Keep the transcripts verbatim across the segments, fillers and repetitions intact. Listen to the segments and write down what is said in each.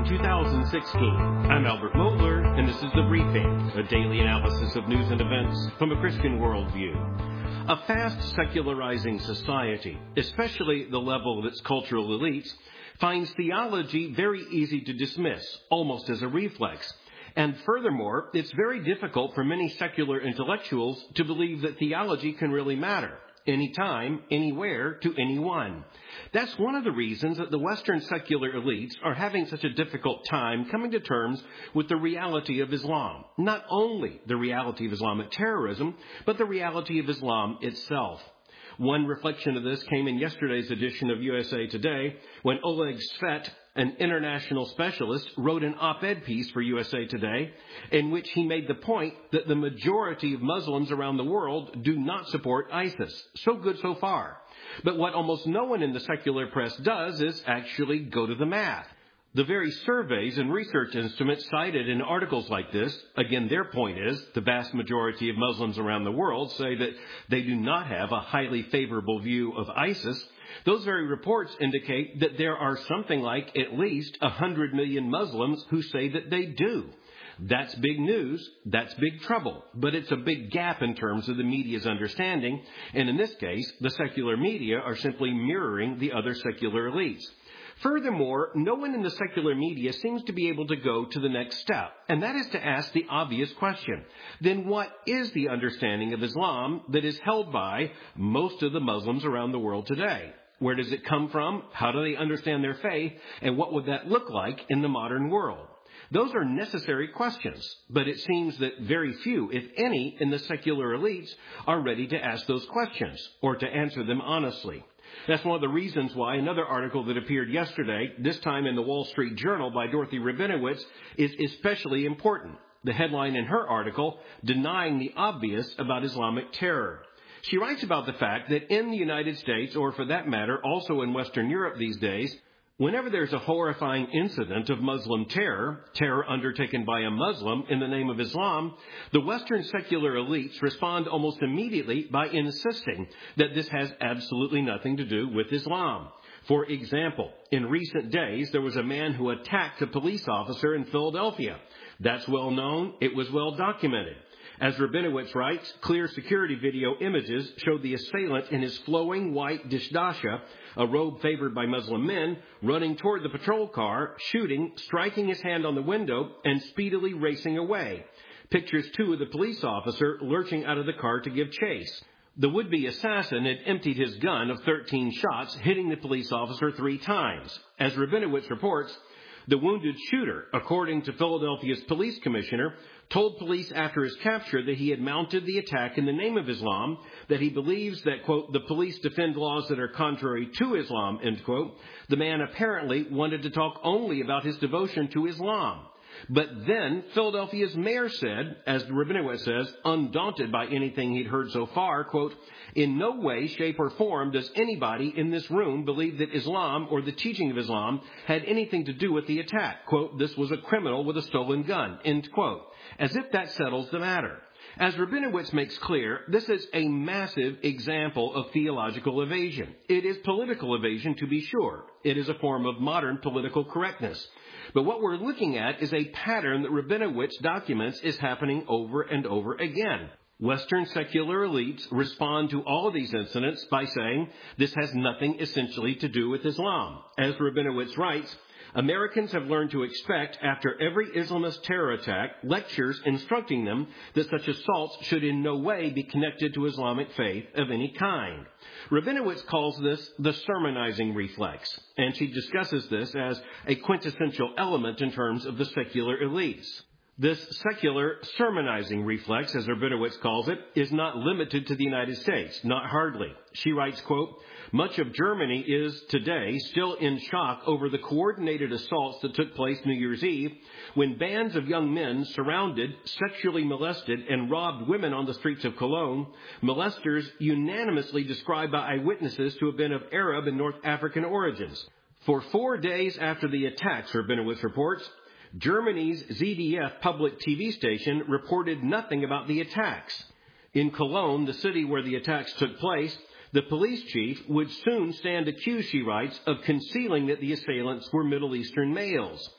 two thousand sixteen. I'm Albert Mohler, and this is The Briefing, a daily analysis of news and events from a Christian worldview. A fast secularizing society, especially the level of its cultural elites, finds theology very easy to dismiss, almost as a reflex. And furthermore, it's very difficult for many secular intellectuals to believe that theology can really matter, anytime, anywhere, to anyone. That's one of the reasons that the Western secular elites are having such a difficult time coming to terms with the reality of Islam. Not only the reality of Islamic terrorism, but the reality of Islam itself. One reflection of this came in yesterday's edition of U S A Today when Oleg Svet, an international specialist, wrote an op-ed piece for U S A Today in which he made the point that the majority of Muslims around the world do not support ISIS. So good so far. But what almost no one in the secular press does is actually go to the math. The very surveys and research instruments cited in articles like this, again, their point is the vast majority of Muslims around the world say that they do not have a highly favorable view of ISIS. Those very reports indicate that there are something like at least one hundred million Muslims who say that they do. That's big news, that's big trouble, but it's a big gap in terms of the media's understanding, and in this case, the secular media are simply mirroring the other secular elites. Furthermore, no one in the secular media seems to be able to go to the next step, and that is to ask the obvious question. Then what is the understanding of Islam that is held by most of the Muslims around the world today? Where does it come from? How do they understand their faith? And what would that look like in the modern world? Those are necessary questions, but it seems that very few, if any, in the secular elites are ready to ask those questions or to answer them honestly. That's one of the reasons why another article that appeared yesterday, this time in the Wall Street Journal by Dorothy Rabinowitz, is especially important. The headline in her article, Denying the Obvious About Islamic Terror. She writes about the fact that in the United States, or for that matter, also in Western Europe these days, whenever there's a horrifying incident of Muslim terror, terror undertaken by a Muslim in the name of Islam, the Western secular elites respond almost immediately by insisting that this has absolutely nothing to do with Islam. For example, in recent days, there was a man who attacked a police officer in Philadelphia. That's well known. It was well documented. As Rabinowitz writes, clear security video images showed the assailant in his flowing white dishdasha, a robe favored by Muslim men, running toward the patrol car, shooting, striking his hand on the window, and speedily racing away. Pictures, too, of the police officer lurching out of the car to give chase. The would-be assassin had emptied his gun of thirteen shots, hitting the police officer three times. As Rabinowitz reports, the wounded shooter, according to Philadelphia's police commissioner, told police after his capture that he had mounted the attack in the name of Islam, that he believes that, quote, the police defend laws that are contrary to Islam, end quote. The man apparently wanted to talk only about his devotion to Islam. But then Philadelphia's mayor said, as Rabinowitz says, undaunted by anything he'd heard so far, quote, in no way, shape, or form does anybody in this room believe that Islam or the teaching of Islam had anything to do with the attack. Quote, this was a criminal with a stolen gun, end quote. As if that settles the matter. As Rabinowitz makes clear, this is a massive example of theological evasion. It is political evasion, to be sure. It is a form of modern political correctness. But what we're looking at is a pattern that Rabinowitz documents is happening over and over again. Western secular elites respond to all of these incidents by saying this has nothing essentially to do with Islam. As Rabinowitz writes, Americans have learned to expect, after every Islamist terror attack, lectures instructing them that such assaults should in no way be connected to Islamic faith of any kind. Rabinowitz calls this the sermonizing reflex, and she discusses this as a quintessential element in terms of the secular elites. This secular sermonizing reflex, as Rabinowitz calls it, is not limited to the United States, not hardly. She writes, quote, much of Germany is today still in shock over the coordinated assaults that took place New Year's Eve when bands of young men surrounded, sexually molested, and robbed women on the streets of Cologne, molesters unanimously described by eyewitnesses to have been of Arab and North African origins. For four days after the attacks, Rabinowitz reports, Germany's Z D F public T V station reported nothing about the attacks. In Cologne, the city where the attacks took place, the police chief would soon stand accused, she writes, of concealing that the assailants were Middle Eastern males.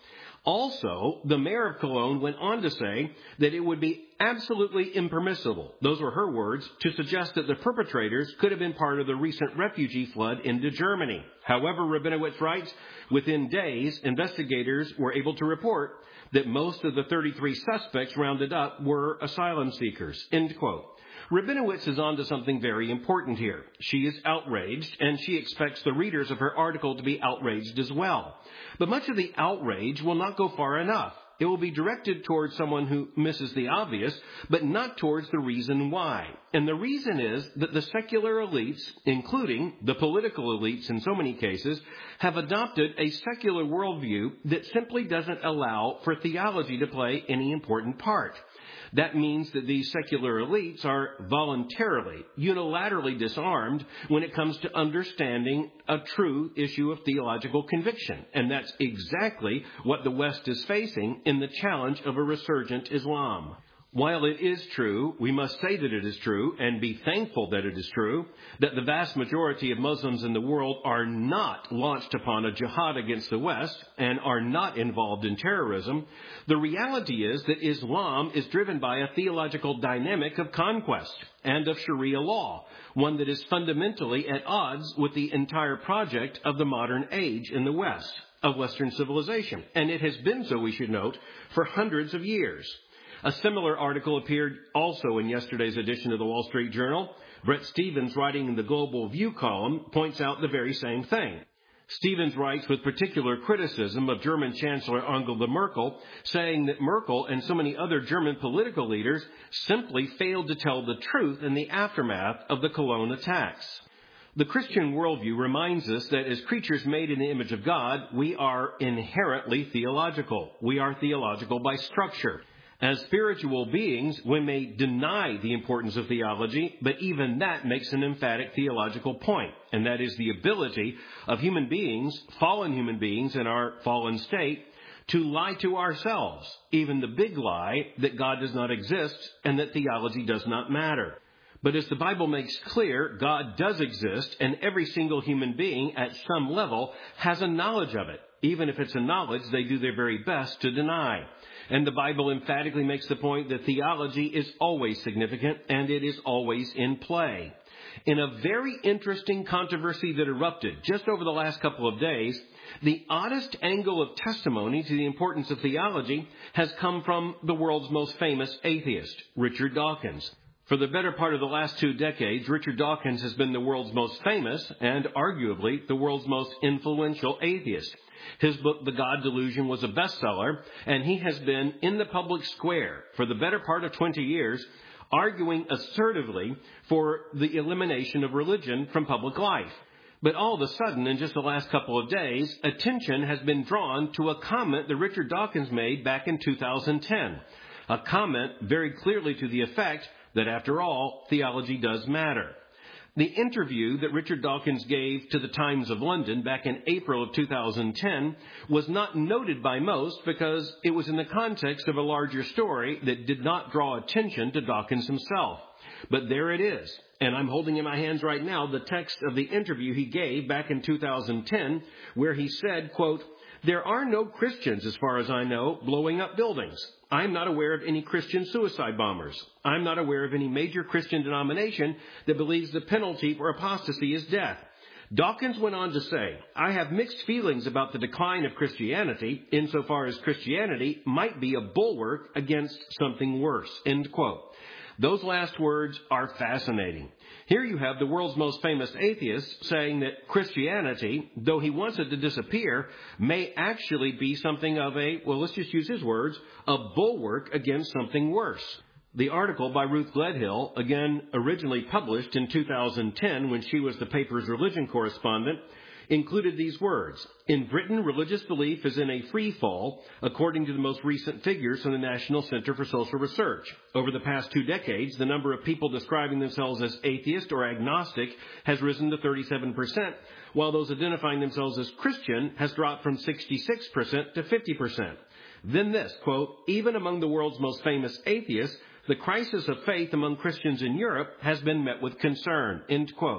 Also, the mayor of Cologne went on to say that it would be absolutely impermissible, those were her words, to suggest that the perpetrators could have been part of the recent refugee flood into Germany. However, Rabinowitz writes, within days, investigators were able to report that most of the thirty-three suspects rounded up were asylum seekers. End quote. Rabinowitz is on to something very important here. She is outraged, and she expects the readers of her article to be outraged as well. But much of the outrage will not go far enough. It will be directed towards someone who misses the obvious, but not towards the reason why. And the reason is that the secular elites, including the political elites in so many cases, have adopted a secular worldview that simply doesn't allow for theology to play any important part. That means that these secular elites are voluntarily, unilaterally disarmed when it comes to understanding a true issue of theological conviction. And that's exactly what the West is facing in the challenge of a resurgent Islam. While it is true, we must say that it is true and be thankful that it is true, that the vast majority of Muslims in the world are not launched upon a jihad against the West and are not involved in terrorism, the reality is that Islam is driven by a theological dynamic of conquest and of Sharia law, one that is fundamentally at odds with the entire project of the modern age in the West, of Western civilization. And it has been so, we should note, for hundreds of years. A similar article appeared also in yesterday's edition of the Wall Street Journal. Bret Stephens, writing in the Global View column, points out the very same thing. Stephens writes with particular criticism of German Chancellor Angela Merkel, saying that Merkel and so many other German political leaders simply failed to tell the truth in the aftermath of the Cologne attacks. The Christian worldview reminds us that as creatures made in the image of God, we are inherently theological. We are theological by structure. As spiritual beings, we may deny the importance of theology, but even that makes an emphatic theological point, and that is the ability of human beings, fallen human beings in our fallen state, to lie to ourselves, even the big lie that God does not exist and that theology does not matter. But as the Bible makes clear, God does exist, and every single human being at some level has a knowledge of it, even if it's a knowledge they do their very best to deny. And the Bible emphatically makes the point that theology is always significant and it is always in play. In a very interesting controversy that erupted just over the last couple of days, the oddest angle of testimony to the importance of theology has come from the world's most famous atheist, Richard Dawkins. For the better part of the last two decades, Richard Dawkins has been the world's most famous and arguably the world's most influential atheist. His book, The God Delusion, was a bestseller, and he has been in the public square for the better part of twenty years, arguing assertively for the elimination of religion from public life. But all of a sudden, in just the last couple of days, attention has been drawn to a comment that Richard Dawkins made back in two thousand ten. A comment very clearly to the effect that, after all, theology does matter. The interview that Richard Dawkins gave to the Times of London back in April of two thousand ten was not noted by most because it was in the context of a larger story that did not draw attention to Dawkins himself. But there it is, and I'm holding in my hands right now the text of the interview he gave back in two thousand ten, where he said, quote, "There are no Christians, as far as I know, blowing up buildings. I'm not aware of any Christian suicide bombers. I'm not aware of any major Christian denomination that believes the penalty for apostasy is death." Dawkins went on to say, "I have mixed feelings about the decline of Christianity insofar as Christianity might be a bulwark against something worse." End quote. Those last words are fascinating. Here you have the world's most famous atheist saying that Christianity, though he wants it to disappear, may actually be something of a, well, let's just use his words, a bulwark against something worse. The article by Ruth Gledhill, again originally published in two thousand ten when she was the paper's religion correspondent, included these words: "In Britain, religious belief is in a free fall, according to the most recent figures from the National Center for Social Research. Over the past two decades, the number of people describing themselves as atheist or agnostic has risen to thirty-seven percent, while those identifying themselves as Christian has dropped from sixty-six percent to fifty percent. Then this, quote, "Even among the world's most famous atheists, the crisis of faith among Christians in Europe has been met with concern," end quote.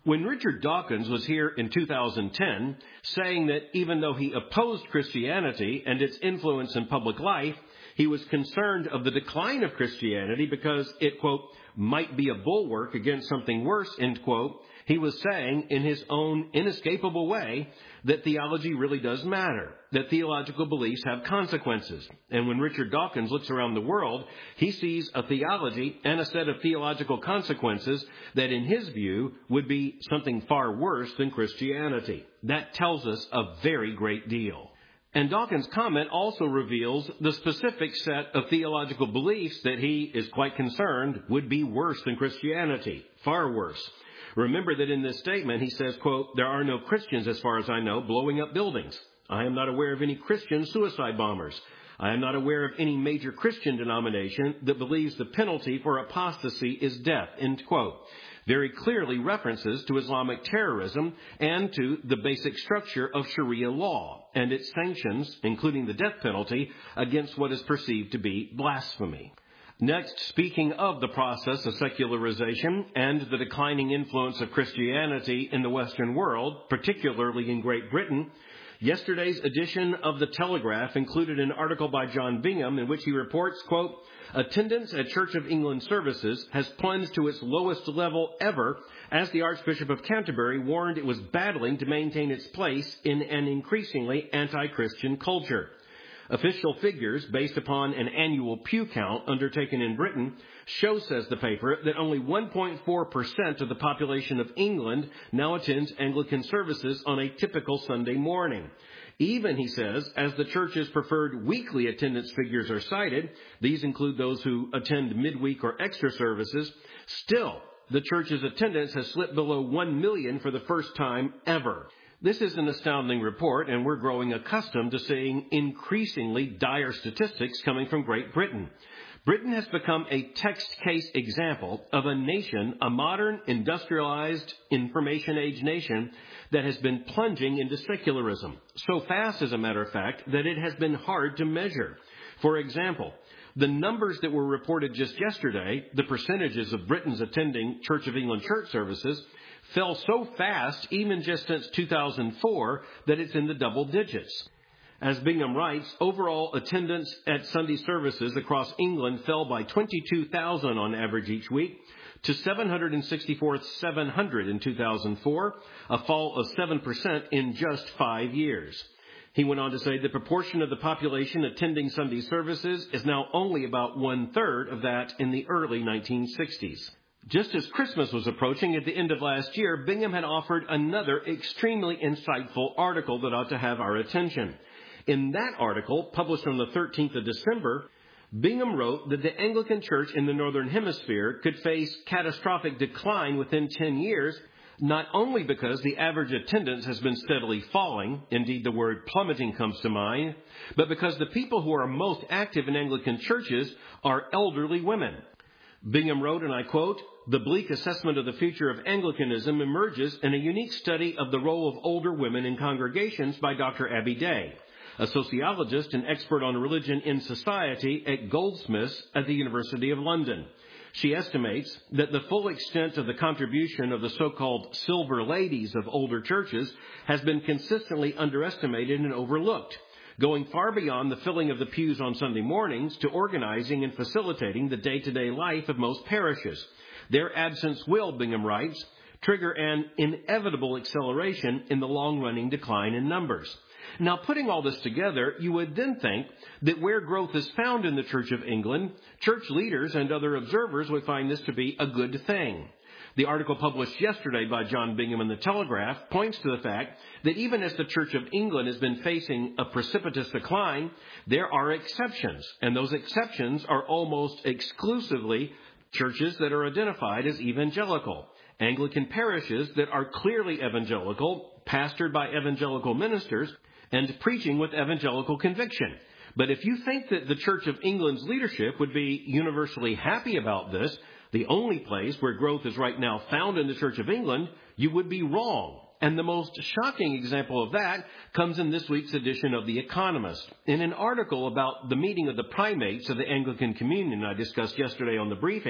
When Richard Dawkins was here in two thousand ten, saying that even though he opposed Christianity and its influence in public life, he was concerned of the decline of Christianity because it, quote, might be a bulwark against something worse, end quote, he was saying in his own inescapable way that theology really does matter, that theological beliefs have consequences. And when Richard Dawkins looks around the world, he sees a theology and a set of theological consequences that in his view would be something far worse than Christianity. That tells us a very great deal. And Dawkins' comment also reveals the specific set of theological beliefs that he is quite concerned would be worse than Christianity, far worse. Remember that in this statement he says, quote, there are no Christians, as far as I know, blowing up buildings. I am not aware of any Christian suicide bombers. I am not aware of any major Christian denomination that believes the penalty for apostasy is death, end quote. Very clearly references to Islamic terrorism and to the basic structure of Sharia law and its sanctions, including the death penalty, against what is perceived to be blasphemy. Next, speaking of the process of secularization and the declining influence of Christianity in the Western world, particularly in Great Britain, yesterday's edition of The Telegraph included an article by John Bingham in which he reports, quote, attendance at Church of England services has plunged to its lowest level ever as the Archbishop of Canterbury warned it was battling to maintain its place in an increasingly anti-Christian culture. Official figures based upon an annual pew count undertaken in Britain show, says the paper, that only one point four percent of the population of England now attends Anglican services on a typical Sunday morning. Even, he says, as the church's preferred weekly attendance figures are cited, these include those who attend midweek or extra services, still, the church's attendance has slipped below one million for the first time ever. This is an astounding report, and we're growing accustomed to seeing increasingly dire statistics coming from Great Britain. Britain has become a text case example of a nation, a modern, industrialized, information age nation that has been plunging into secularism, so fast, as a matter of fact, that it has been hard to measure. For example, the numbers that were reported just yesterday, the percentages of Britons attending Church of England church services, fell so fast, even just since two thousand four, that it's in the double digits. As Bingham writes, overall attendance at Sunday services across England fell by twenty-two thousand on average each week to seven hundred sixty-four thousand seven hundred in two thousand four, a fall of seven percent in just five years. He went on to say the proportion of the population attending Sunday services is now only about one-third of that in the early nineteen sixties. Just as Christmas was approaching at the end of last year, Bingham had offered another extremely insightful article that ought to have our attention. In that article, published on the thirteenth of December, Bingham wrote that the Anglican Church in the Northern Hemisphere could face catastrophic decline within ten years, not only because the average attendance has been steadily falling, indeed the word plummeting comes to mind, but because the people who are most active in Anglican churches are elderly women. Bingham wrote, and I quote, the bleak assessment of the future of Anglicanism emerges in a unique study of the role of older women in congregations by Doctor Abby Day, a sociologist and expert on religion in society at Goldsmiths at the University of London. She estimates that the full extent of the contribution of the so-called silver ladies of older churches has been consistently underestimated and overlooked, going far beyond the filling of the pews on Sunday mornings to organizing and facilitating the day-to-day life of most parishes. Their absence will, Bingham writes, trigger an inevitable acceleration in the long-running decline in numbers. Now, putting all this together, you would then think that where growth is found in the Church of England, church leaders and other observers would find this to be a good thing. The article published yesterday by John Bingham in The Telegraph points to the fact that even as the Church of England has been facing a precipitous decline, there are exceptions, and those exceptions are almost exclusively churches that are identified as evangelical, Anglican parishes that are clearly evangelical, pastored by evangelical ministers, and preaching with evangelical conviction. But if you think that the Church of England's leadership would be universally happy about this, the only place where growth is right now found in the Church of England, you would be wrong. And the most shocking example of that comes in this week's edition of The Economist. In an article about the meeting of the primates of the Anglican Communion I discussed yesterday on the briefing,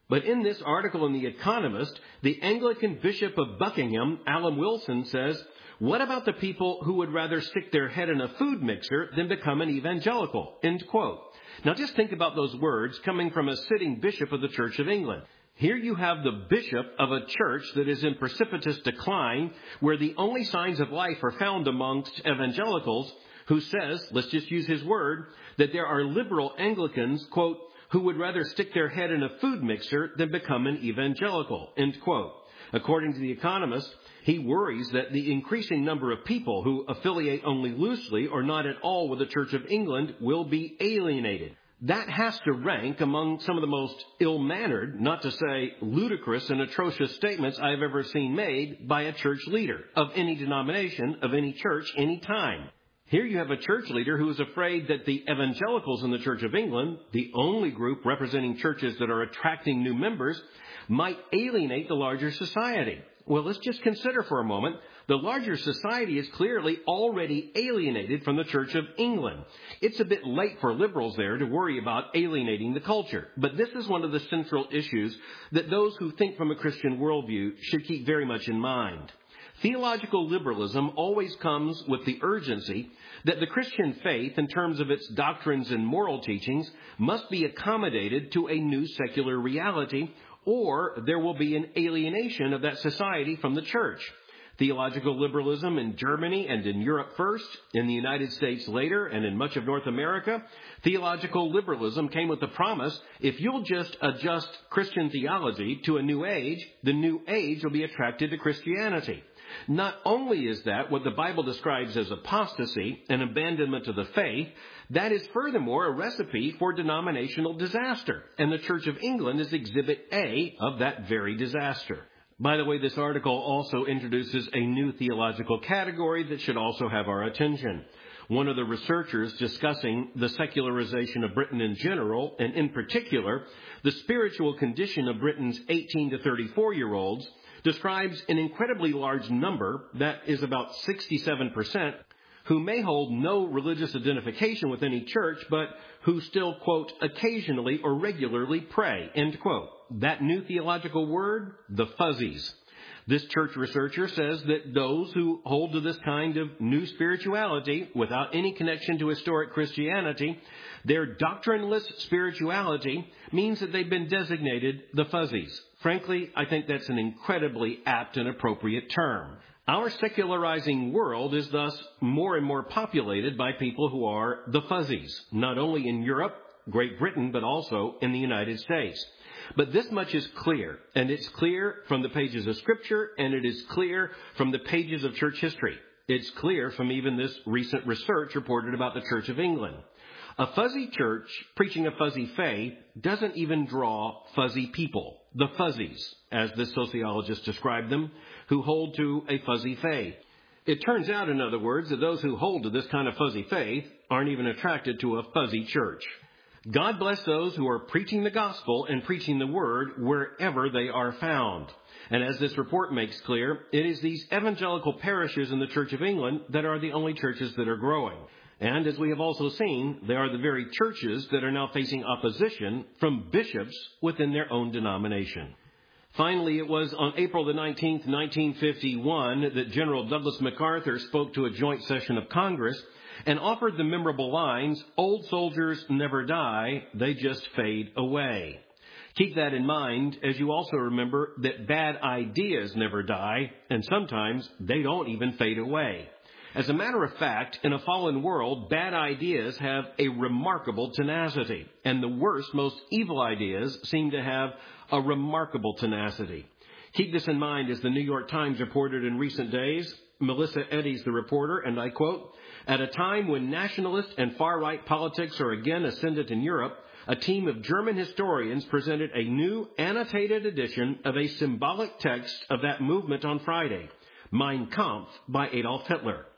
But in this article in The Economist, the Anglican Bishop of Buckingham, Alan Wilson, says, "What about the people who would rather stick their head in a food mixer than become an evangelical?" End quote. Now just think about those words coming from a sitting bishop of the Church of England. Here you have the bishop of a church that is in precipitous decline, where the only signs of life are found amongst evangelicals, who says, let's just use his word, that there are liberal Anglicans, quote, who would rather stick their head in a food mixer than become an evangelical, end quote. According to The Economist, he worries that the increasing number of people who affiliate only loosely or not at all with the Church of England will be alienated. That has to rank among some of the most ill-mannered, not to say ludicrous and atrocious statements I've ever seen made by a church leader of any denomination, of any church, any time. Here you have a church leader who is afraid that the evangelicals in the Church of England, the only group representing churches that are attracting new members, might alienate the larger society. Well, let's just consider for a moment, the larger society is clearly already alienated from the Church of England. It's a bit late for liberals there to worry about alienating the culture. But this is one of the central issues that those who think from a Christian worldview should keep very much in mind. Theological liberalism always comes with the urgency that the Christian faith, in terms of its doctrines and moral teachings, must be accommodated to a new secular reality, or there will be an alienation of that society from the church. Theological liberalism in Germany and in Europe first, in the United States later, and in much of North America, theological liberalism came with the promise, if you'll just adjust Christian theology to a new age, the new age will be attracted to Christianity. Not only is that what the Bible describes as apostasy, an abandonment of the faith, that is furthermore a recipe for denominational disaster. And the Church of England is exhibit A of that very disaster. By the way, this article also introduces a new theological category that should also have our attention. One of the researchers discussing the secularization of Britain in general, and in particular, the spiritual condition of Britain's eighteen to thirty-four-year-olds, describes an incredibly large number, that is about sixty-seven percent, who may hold no religious identification with any church, but who still, quote, occasionally or regularly pray, end quote. That new theological word, the fuzzies. This church researcher says that those who hold to this kind of new spirituality without any connection to historic Christianity, their doctrineless spirituality means that they've been designated the fuzzies. Frankly, I think that's an incredibly apt and appropriate term. Our secularizing world is thus more and more populated by people who are the fuzzies, not only in Europe, Great Britain, but also in the United States. But this much is clear, and it's clear from the pages of Scripture, and it is clear from the pages of church history. It's clear from even this recent research reported about the Church of England. A fuzzy church preaching a fuzzy faith doesn't even draw fuzzy people, the fuzzies, as this sociologist described them, who hold to a fuzzy faith. It turns out, in other words, that those who hold to this kind of fuzzy faith aren't even attracted to a fuzzy church. God bless those who are preaching the gospel and preaching the word wherever they are found. And as this report makes clear, it is these evangelical parishes in the Church of England that are the only churches that are growing. And as we have also seen, they are the very churches that are now facing opposition from bishops within their own denomination. Finally, it was on April the nineteenth, nineteen fifty-one, that General Douglas MacArthur spoke to a joint session of Congress and offered the memorable lines, "Old soldiers never die, they just fade away." Keep that in mind as you also remember that bad ideas never die, and sometimes they don't even fade away. As a matter of fact, in a fallen world, bad ideas have a remarkable tenacity, and the worst, most evil ideas seem to have a remarkable tenacity. Keep this in mind as the New York Times reported in recent days. Melissa Eddy's the reporter, and I quote, "At a time when nationalist and far-right politics are again ascendant in Europe, a team of German historians presented a new annotated edition of a symbolic text of that movement on Friday, Mein Kampf by Adolf Hitler.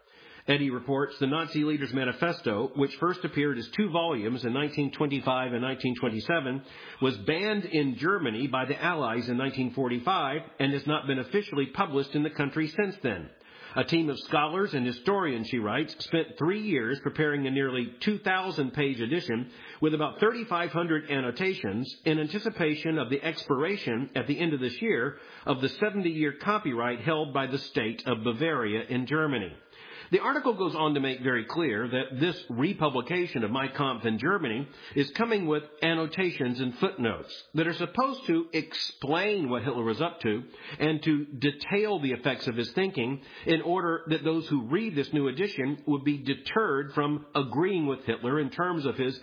Eddy reports the Nazi leader's manifesto, which first appeared as two volumes in nineteen twenty-five and nineteen twenty-seven, was banned in Germany by the Allies in nineteen forty-five and has not been officially published in the country since then. A team of scholars and historians, she writes, spent three years preparing a nearly two thousand page edition with about thirty-five hundred annotations in anticipation of the expiration at the end of this year of the seventy year copyright held by the state of Bavaria in Germany. The article goes on to make very clear that this republication of Mein Kampf in Germany is coming with annotations and footnotes that are supposed to explain what Hitler was up to and to detail the effects of his thinking in order that those who read this new edition would be deterred from agreeing with Hitler in terms of his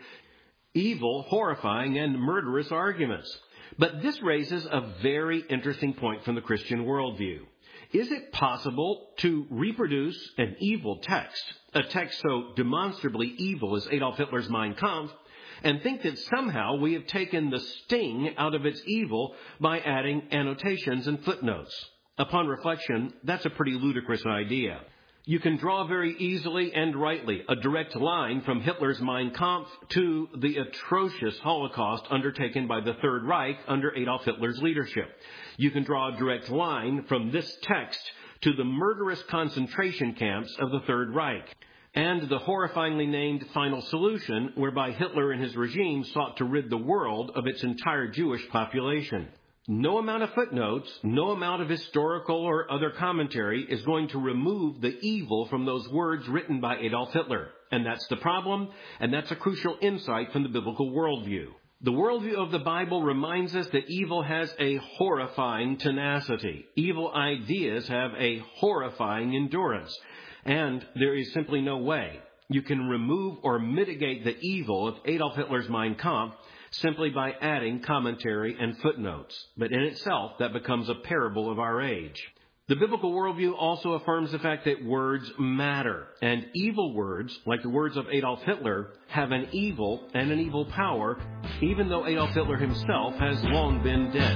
evil, horrifying, and murderous arguments. But this raises a very interesting point from the Christian worldview. Is it possible to reproduce an evil text, a text so demonstrably evil as Adolf Hitler's Mein Kampf, and think that somehow we have taken the sting out of its evil by adding annotations and footnotes? Upon reflection, that's a pretty ludicrous idea. You can draw very easily and rightly a direct line from Hitler's Mein Kampf to the atrocious Holocaust undertaken by the Third Reich under Adolf Hitler's leadership. You can draw a direct line from this text to the murderous concentration camps of the Third Reich and the horrifyingly named Final Solution, whereby Hitler and his regime sought to rid the world of its entire Jewish population. No amount of footnotes, no amount of historical or other commentary is going to remove the evil from those words written by Adolf Hitler. And that's the problem, and that's a crucial insight from the biblical worldview. The worldview of the Bible reminds us that evil has a horrifying tenacity. Evil ideas have a horrifying endurance. And there is simply no way you can remove or mitigate the evil of Adolf Hitler's Mein Kampf simply by adding commentary and footnotes. But in itself, that becomes a parable of our age. The biblical worldview also affirms the fact that words matter, and evil words, like the words of Adolf Hitler, have an evil and an evil power, even though Adolf Hitler himself has long been dead.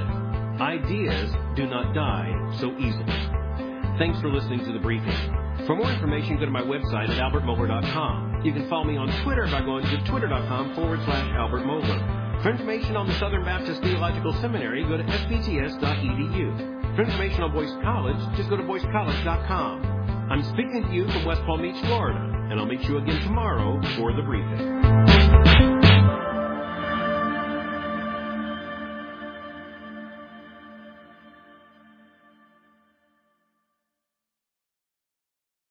Ideas do not die so easily. Thanks for listening to The Briefing. For more information, go to my website at albert mohler dot com. You can follow me on Twitter by going to twitter.com forward slash Albert Mohler. For information on the Southern Baptist Theological Seminary, go to s b t s dot e d u. For information on Boyce College, just go to boyce college dot com. I'm speaking to you from West Palm Beach, Florida, and I'll meet you again tomorrow for The Briefing.